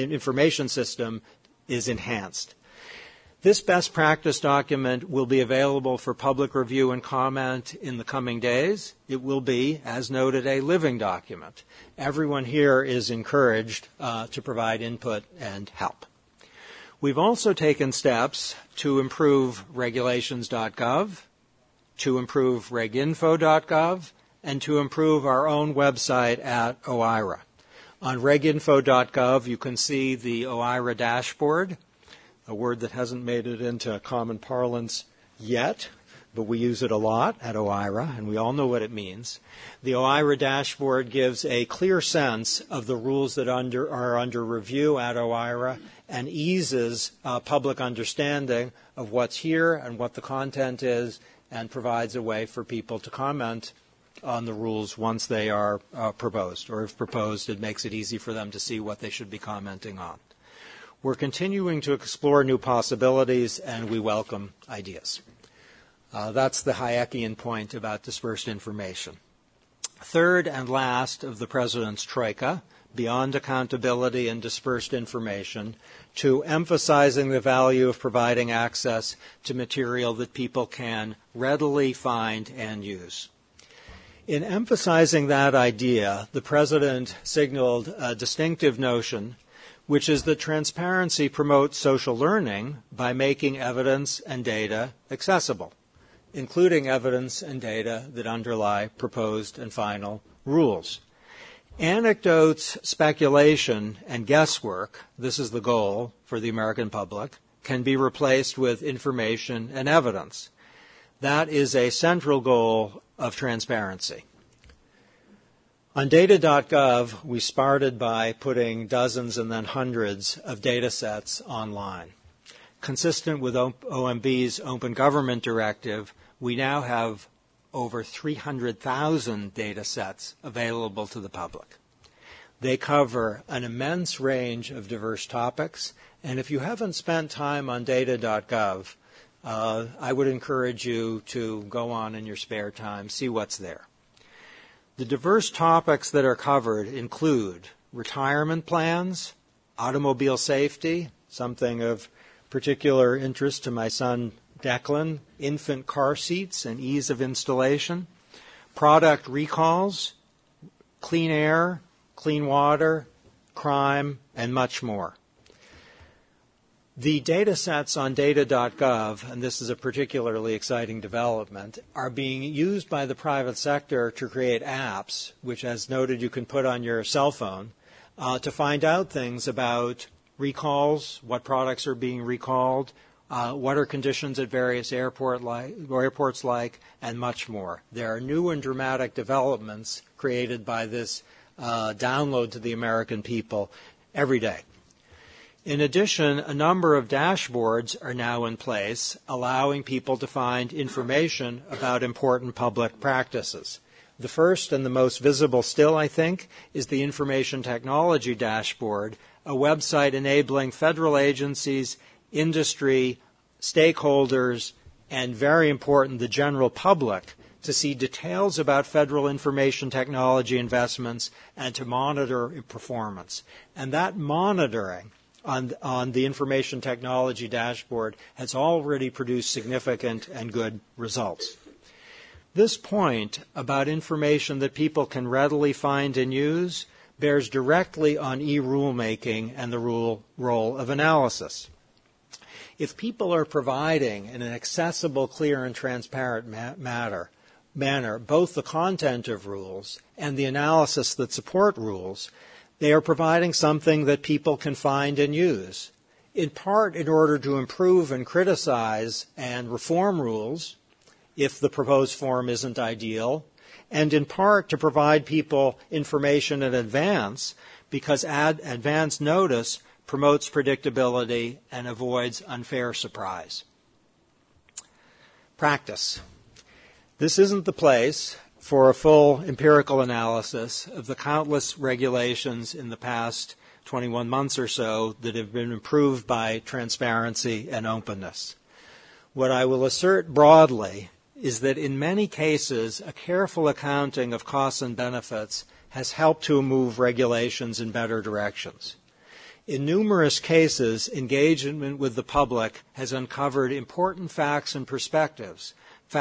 system is enhanced. This best practice document will be available for public review and comment in the coming days. It will be, as noted, a living document. Everyone here is encouraged to provide input and help. We've also taken steps to improve regulations.gov, to improve reginfo.gov, and to improve our own website at OIRA. On reginfo.gov, you can see the OIRA dashboard, a word that hasn't made it into common parlance yet, but we use it a lot at OIRA, and we all know what it means. The OIRA dashboard gives a clear sense of the rules that are under review at OIRA and eases public understanding of what's here and what the content is, and provides a way for people to comment on the rules once they are proposed, or if proposed, it makes it easy for them to see what they should be commenting on. We're continuing to explore new possibilities, and we welcome ideas. That's the Hayekian point about dispersed information. Third and last of the President's troika, beyond accountability and dispersed information, to emphasizing the value of providing access to material that people can readily find and use. In emphasizing that idea, the President signaled a distinctive notion, which is that transparency promotes social learning by making evidence and data accessible, including evidence and data that underlie proposed and final rules. Anecdotes, speculation, and guesswork, this is the goal for the American public, can be replaced with information and evidence. That is a central goal of transparency. On data.gov, we started by putting dozens and then hundreds of data sets online. Consistent with OMB's Open Government Directive, we now have over 300,000 data sets available to the public. They cover an immense range of diverse topics, and if you haven't spent time on data.gov, I would encourage you to go on in your spare time, see what's there. The diverse topics that are covered include retirement plans, automobile safety, something of particular interest to my son Declan, infant car seats and ease of installation, product recalls, clean air, clean water, crime, and much more. The data sets on data.gov, and this is a particularly exciting development, are being used by the private sector to create apps, which, as noted, you can put on your cell phone, to find out things about recalls, what products are being recalled, what are conditions at various airports like, and much more. There are new and dramatic developments created by this download to the American people every day. In addition, a number of dashboards are now in place, allowing people to find information about important public practices. The first and the most visible still, I think, is the Information Technology Dashboard, a website enabling federal agencies, industry, stakeholders, and very important, the general public, to see details about federal information technology investments and to monitor performance. And that monitoring on the Information Technology Dashboard has already produced significant and good results. This point about information that people can readily find and use bears directly on e-rulemaking and the role of analysis. If people are providing in an accessible, clear, and transparent manner both the content of rules and the analysis that support rules, they are providing something that people can find and use, in part in order to improve and criticize and reform rules if the proposed form isn't ideal, and in part to provide people information in advance because advance notice promotes predictability and avoids unfair surprise. Practice. This isn't the place for a full empirical analysis of the countless regulations in the past 21 months or so that have been improved by transparency and openness. What I will assert broadly is that in many cases, a careful accounting of costs and benefits has helped to move regulations in better directions. In numerous cases, engagement with the public has uncovered important facts and perspectives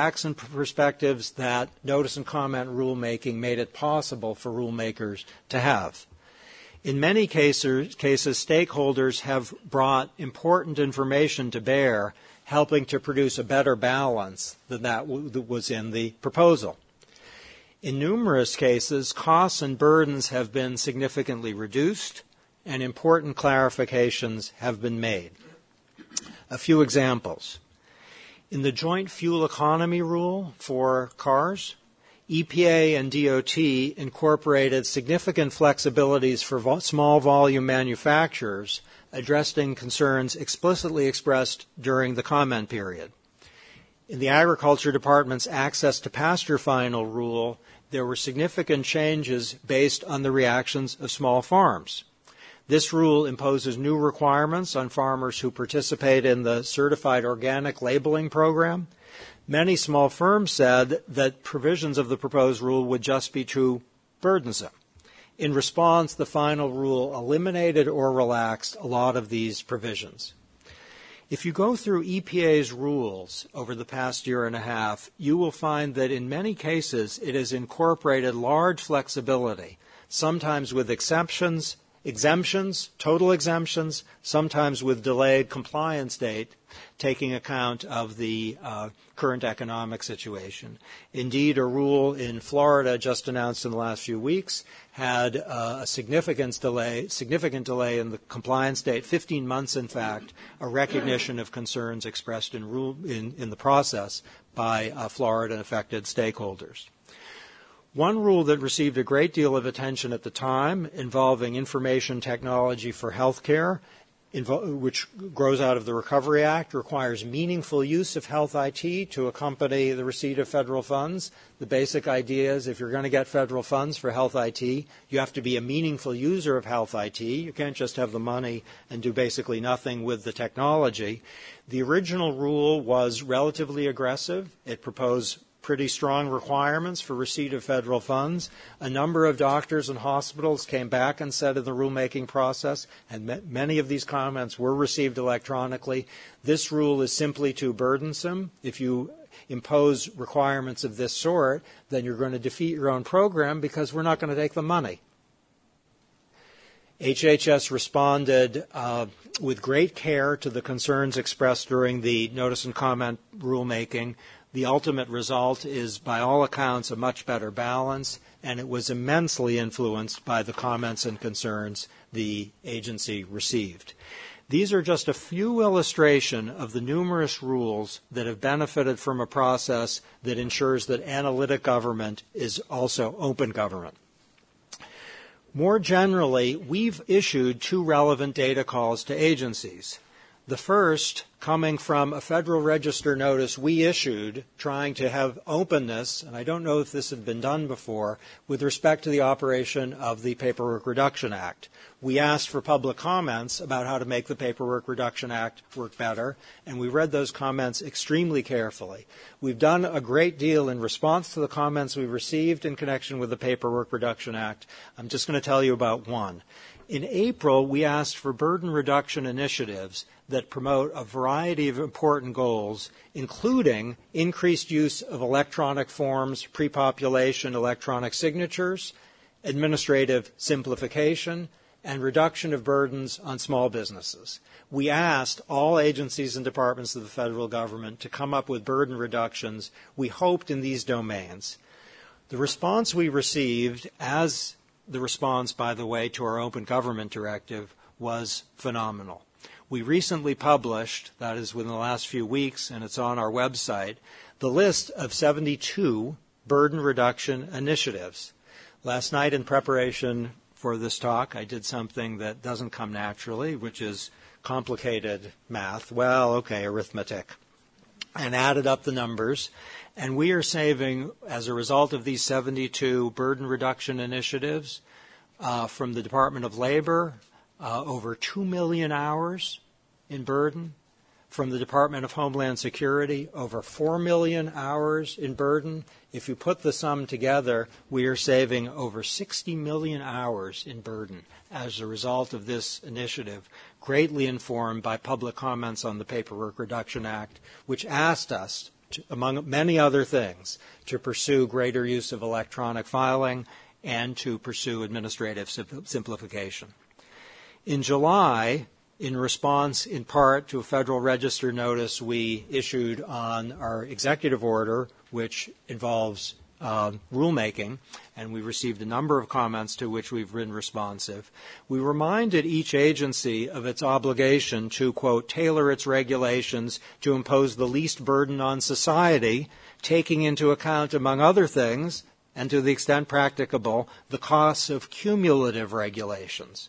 that notice and comment rulemaking made it possible for rulemakers to have. In many cases, stakeholders have brought important information to bear, helping to produce a better balance than that was in the proposal. In numerous cases, costs and burdens have been significantly reduced, and important clarifications have been made. A few examples. In the Joint Fuel Economy Rule for cars, EPA and DOT incorporated significant flexibilities for small volume manufacturers, addressing concerns explicitly expressed during the comment period. In the Agriculture Department's Access to Pasture Final rule, there were significant changes based on the reactions of small farms. This rule imposes new requirements on farmers who participate in the Certified Organic Labeling Program. Many small firms said that provisions of the proposed rule would just be too burdensome. In response, the final rule eliminated or relaxed a lot of these provisions. If you go through EPA's rules over the past year and a half, you will find that in many cases it has incorporated large flexibility, sometimes with exemptions, total exemptions, sometimes with delayed compliance date, taking account of the current economic situation. Indeed, a rule in Florida just announced in the last few weeks had a significant delay in the compliance date, 15 months in fact, a recognition of concerns expressed in the process by Florida-affected stakeholders. One rule that received a great deal of attention at the time, involving information technology for healthcare, which grows out of the Recovery Act, requires meaningful use of health IT to accompany the receipt of federal funds. The basic idea is if you're going to get federal funds for health IT, you have to be a meaningful user of health IT. You can't just have the money and do basically nothing with the technology. The original rule was relatively aggressive. It proposed pretty strong requirements for receipt of federal funds. A number of doctors and hospitals came back and said in the rulemaking process, and many of these comments were received electronically, this rule is simply too burdensome. If you impose requirements of this sort, then you're going to defeat your own program because we're not going to take the money. HHS responded with great care to the concerns expressed during the notice and comment rulemaking. The ultimate result is, by all accounts, a much better balance, and it was immensely influenced by the comments and concerns the agency received. These are just a few illustrations of the numerous rules that have benefited from a process that ensures that analytic government is also open government. More generally, we've issued 2 relevant data calls to agencies. The first coming from a Federal Register notice we issued trying to have openness, and I don't know if this had been done before, with respect to the operation of the Paperwork Reduction Act. We asked for public comments about how to make the Paperwork Reduction Act work better, and we read those comments extremely carefully. We've done a great deal in response to the comments we received in connection with the Paperwork Reduction Act. I'm just going to tell you about one. In April, we asked for burden reduction initiatives that promote a variety of important goals, including increased use of electronic forms, pre-population electronic signatures, administrative simplification, and reduction of burdens on small businesses. We asked all agencies and departments of the federal government to come up with burden reductions we hoped in these domains. The response we received, as the response, by the way, to our Open Government Directive, was phenomenal. We recently published, that is within the last few weeks, and it's on our website, the list of 72 burden reduction initiatives. Last night, in preparation for this talk, I did something that doesn't come naturally, which is complicated math. Well, okay, arithmetic. And added up the numbers. And we are saving, as a result of these 72 burden reduction initiatives, from the Department of Labor, over 2 million hours in burden. From the Department of Homeland Security, over 4 million hours in burden. If you put the sum together, we are saving over 60 million hours in burden as a result of this initiative, greatly informed by public comments on the Paperwork Reduction Act, which asked us, among many other things, to pursue greater use of electronic filing and to pursue administrative simplification. In July, in response in part to a Federal Register notice we issued on our executive order, which involves rulemaking, and we received a number of comments to which we've been responsive, we reminded each agency of its obligation to, quote, tailor its regulations to impose the least burden on society, taking into account, among other things, and to the extent practicable, the costs of cumulative regulations.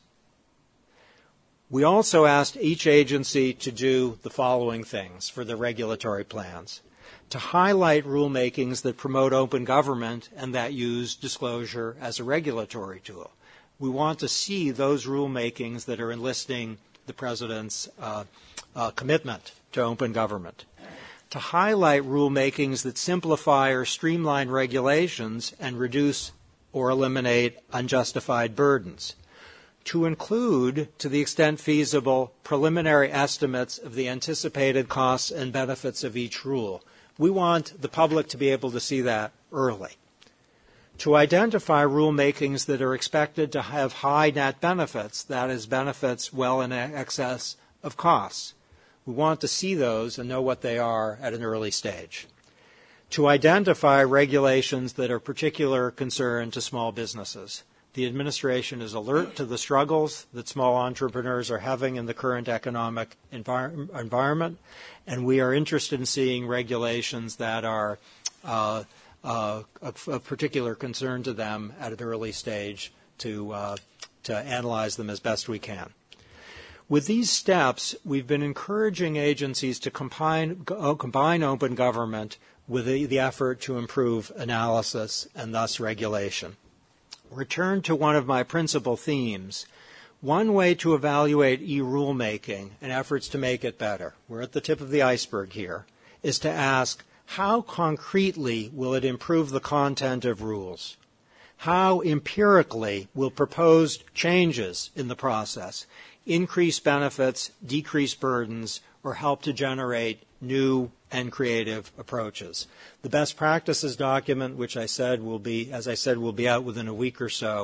We also asked each agency to do the following things for the regulatory plans: to highlight rulemakings that promote open government and that use disclosure as a regulatory tool. We want to see those rulemakings that are enlisting the President's commitment to open government. To highlight rulemakings that simplify or streamline regulations and reduce or eliminate unjustified burdens. To include, to the extent feasible, preliminary estimates of the anticipated costs and benefits of each rule. We want the public to be able to see that early. To identify rulemakings that are expected to have high net benefits, that is, benefits well in excess of costs. We want to see those and know what they are at an early stage. To identify regulations that are of particular concern to small businesses. The administration is alert to the struggles that small entrepreneurs are having in the current economic environment, and we are interested in seeing regulations that are of particular concern to them at an early stage to analyze them as best we can. With these steps, we've been encouraging agencies to combine open government with the effort to improve analysis and thus regulation. Return to one of my principal themes. One way to evaluate e-rulemaking and efforts to make it better, we're at the tip of the iceberg here, is to ask, how concretely will it improve the content of rules? How empirically will proposed changes in the process increase benefits, decrease burdens, or help to generate new and creative approaches? The best practices document, which as I said, will be out within a week or so,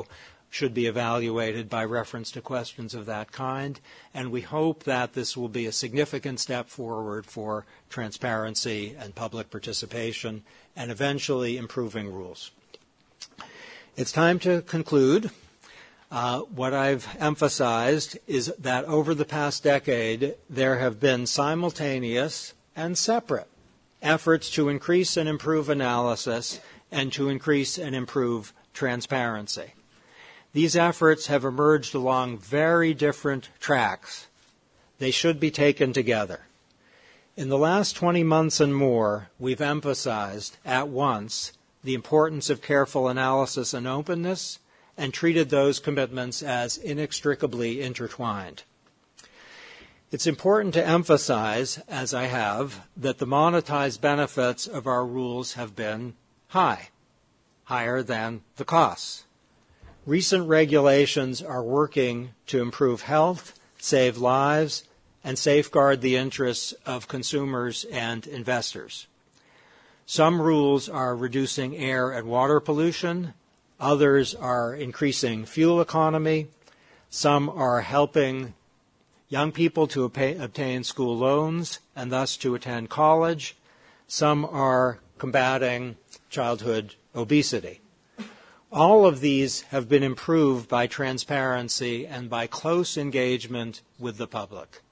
should be evaluated by reference to questions of that kind, and we hope that this will be a significant step forward for transparency and public participation and eventually improving rules. It's time to conclude. What I've emphasized is that over the past decade, there have been simultaneous and separate efforts to increase and improve analysis and to increase and improve transparency. These efforts have emerged along very different tracks. They should be taken together. In the last 20 months and more, we've emphasized at once the importance of careful analysis and openness and treated those commitments as inextricably intertwined. It's important to emphasize, as I have, that the monetized benefits of our rules have been high, higher than the costs. Recent regulations are working to improve health, save lives, and safeguard the interests of consumers and investors. Some rules are reducing air and water pollution. Others are increasing fuel economy. Some are helping young people to obtain school loans and thus to attend college. Some are combating childhood obesity. All of these have been improved by transparency and by close engagement with the public.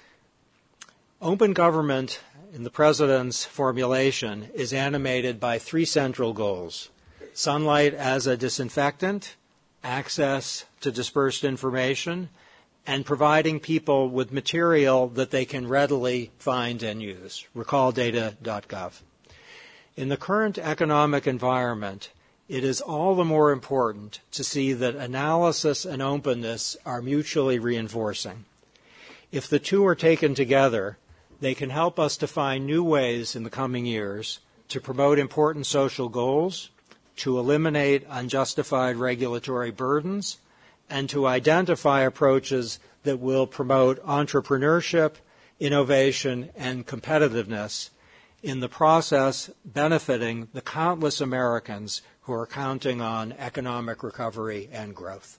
Open government, in the President's formulation, is animated by three central goals: sunlight as a disinfectant, access to dispersed information, and providing people with material that they can readily find and use. Recall data.gov. In the current economic environment, it is all the more important to see that analysis and openness are mutually reinforcing. If the two are taken together, they can help us to find new ways in the coming years to promote important social goals, to eliminate unjustified regulatory burdens, and to identify approaches that will promote entrepreneurship, innovation, and competitiveness, in the process benefiting the countless Americans who are counting on economic recovery and growth.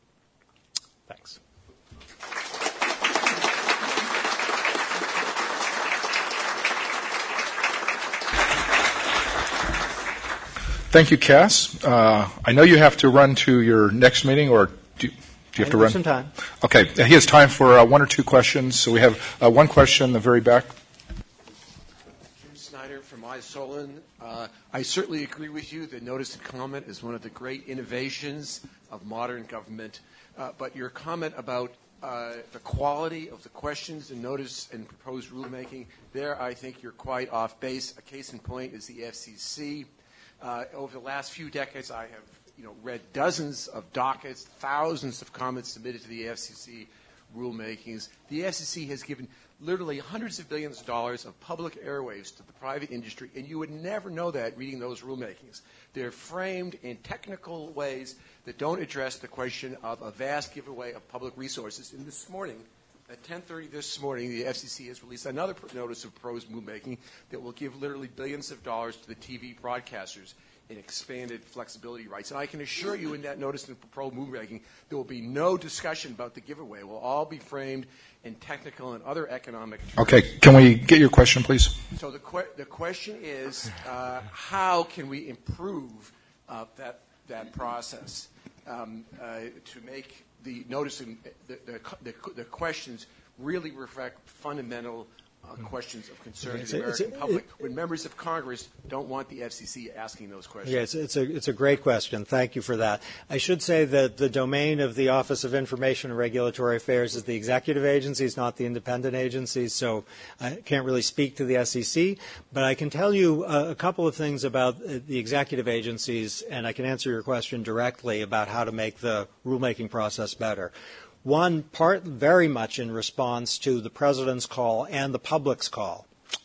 Thanks. Thank you, Cass. I know you have to run to your next meeting, or do you have to run? Some time. Okay. He has time for one or two questions. So we have one question in the very back. Jim Snyder from iSolon. I certainly agree with you that notice and comment is one of the great innovations of modern government. But your comment about the quality of the questions and notice and proposed rulemaking, there I think you're quite off base. A case in point is the FCC. Over the last few decades, I have read dozens of dockets, thousands of comments submitted to the FCC rulemakings. The FCC has given literally hundreds of billions of dollars of public airwaves to the private industry, and you would never know that reading those rulemakings. They're framed in technical ways that don't address the question of a vast giveaway of public resources. And this morning, at 10:30 this morning, the FCC has released another notice of proposed rulemaking that will give literally billions of dollars to the TV broadcasters in expanded flexibility rights. And I can assure you in that notice of proposed rulemaking, there will be no discussion about the giveaway. It will all be framed in technical and other economic terms. Okay. Can we get your question, please? So the question is, how can we improve that process to make the notice and the questions really reflect fundamental questions of concern to the American public when members of Congress don't want the FCC asking those questions? Yes, it's a great question. Thank you for that. I should say that the domain of the Office of Information and Regulatory Affairs is the executive agencies, not the independent agencies, so I can't really speak to the SEC, but I can tell you a couple of things about the executive agencies, and I can answer your question directly about how to make the rulemaking process better. One part very much in response to the President's call and the public's call,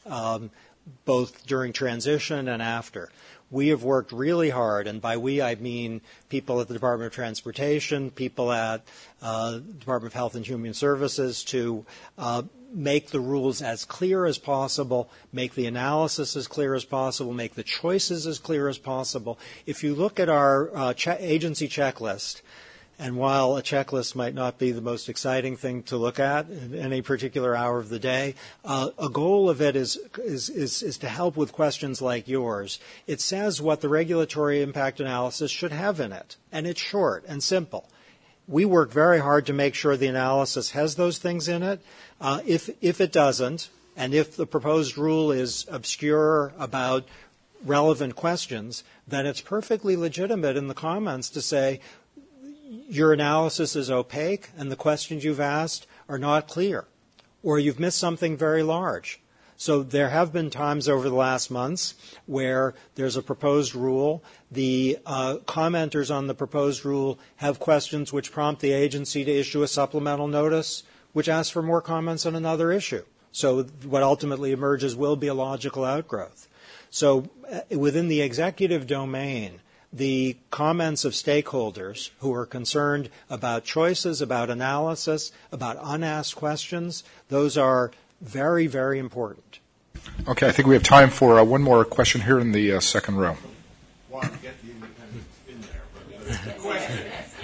both during transition and after. We have worked really hard, and by we I mean people at the Department of Transportation, people at the Department of Health and Human Services, to make the rules as clear as possible, make the analysis as clear as possible, make the choices as clear as possible. If you look at our agency checklist, And while a checklist might not be the most exciting thing to look at in any particular hour of the day, a goal of it is to help with questions like yours. It says what the regulatory impact analysis should have in it, and it's short and simple. We work very hard to make sure the analysis has those things in it. If it doesn't, and if the proposed rule is obscure about relevant questions, then it's perfectly legitimate in the comments to say, your analysis is opaque and the questions you've asked are not clear, or you've missed something very large. So there have been times over the last months where there's a proposed rule. The commenters on the proposed rule have questions which prompt the agency to issue a supplemental notice which asks for more comments on another issue. So what ultimately emerges will be a logical outgrowth. So within the executive domain, the comments of stakeholders who are concerned about choices, about analysis, about unasked questions, those are very, very important. Okay, I think we have time for one more question here in the second row. Want to get the independents in there, but the question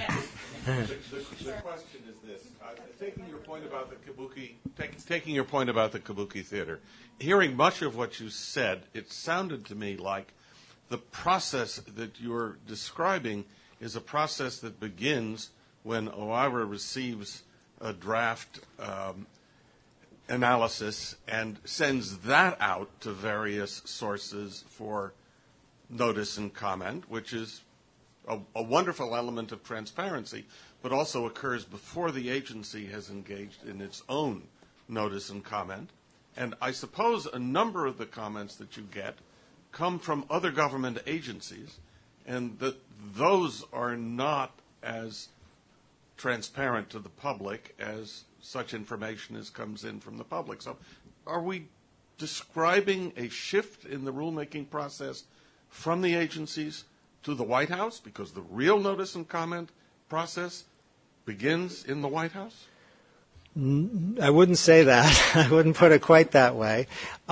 is this: taking your point about the Kabuki Theater, hearing much of what you said, it sounded to me like the process that you're describing is a process that begins when OIRA receives a draft analysis and sends that out to various sources for notice and comment, which is a wonderful element of transparency, but also occurs before the agency has engaged in its own notice and comment. And I suppose a number of the comments that you get come from other government agencies, and that those are not as transparent to the public as such information as comes in from the public. So are we describing a shift in the rulemaking process from the agencies to the White House, because the real notice and comment process begins in the White House? I wouldn't say that. I wouldn't put it quite that way.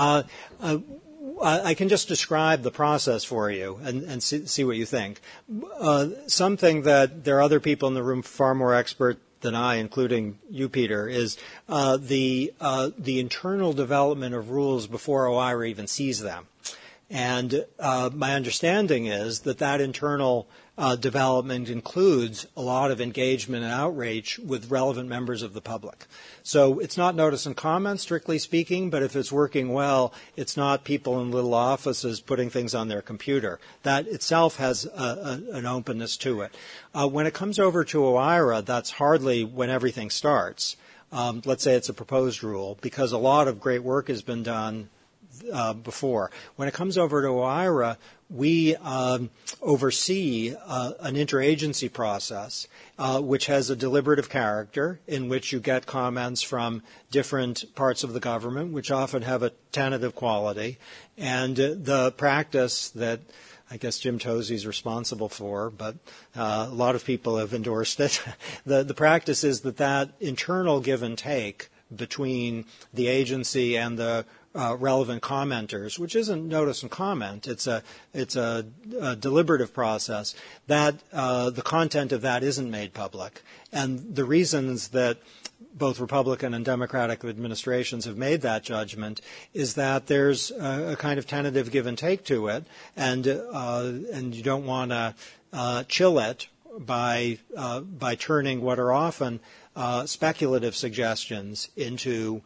I can just describe the process for you and see what you think. Something that there are other people in the room far more expert than I, including you, Peter, is the internal development of rules before OIRA even sees them. And my understanding is that internal development includes a lot of engagement and outreach with relevant members of the public. So it's not notice and comment, strictly speaking, but if it's working well, it's not people in little offices putting things on their computer. That itself has an openness to it. When it comes over to OIRA, that's hardly when everything starts. Let's say it's a proposed rule, because a lot of great work has been done before. When it comes over to OIRA, we oversee an interagency process which has a deliberative character, in which you get comments from different parts of the government, which often have a tentative quality. And the practice that I guess Jim Tosey is responsible for, but a lot of people have endorsed it. The practice is that internal give and take between the agency and the relevant commenters, which isn't notice and comment, it's a deliberative process, that the content of that isn't made public. And the reasons that both Republican and Democratic administrations have made that judgment is that there's a kind of tentative give and take to it, and you don't want to chill it by turning what are often speculative suggestions into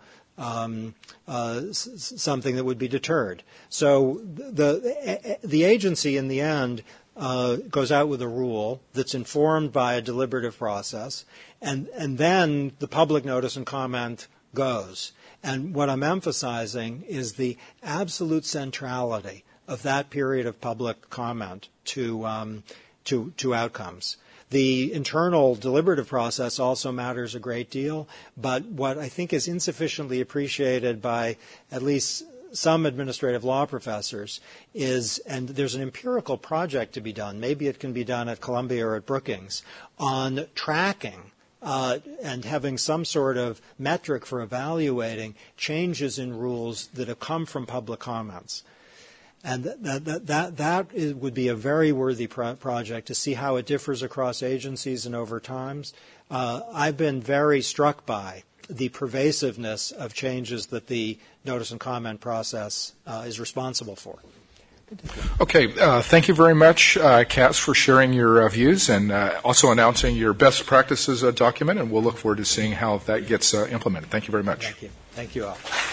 something that would be deterred. So the agency in the end goes out with a rule that's informed by a deliberative process, and then the public notice and comment goes. And what I'm emphasizing is the absolute centrality of that period of public comment to outcomes. The internal deliberative process also matters a great deal, but what I think is insufficiently appreciated by at least some administrative law professors is, and there's an empirical project to be done, maybe it can be done at Columbia or at Brookings, on tracking and having some sort of metric for evaluating changes in rules that have come from public comments. And that would be a very worthy project to see how it differs across agencies and over times. I've been very struck by the pervasiveness of changes that the notice and comment process is responsible for. Okay, thank you very much, Cass, for sharing your views and also announcing your best practices document, and we'll look forward to seeing how that gets implemented. Thank you very much. Thank you. Thank you all.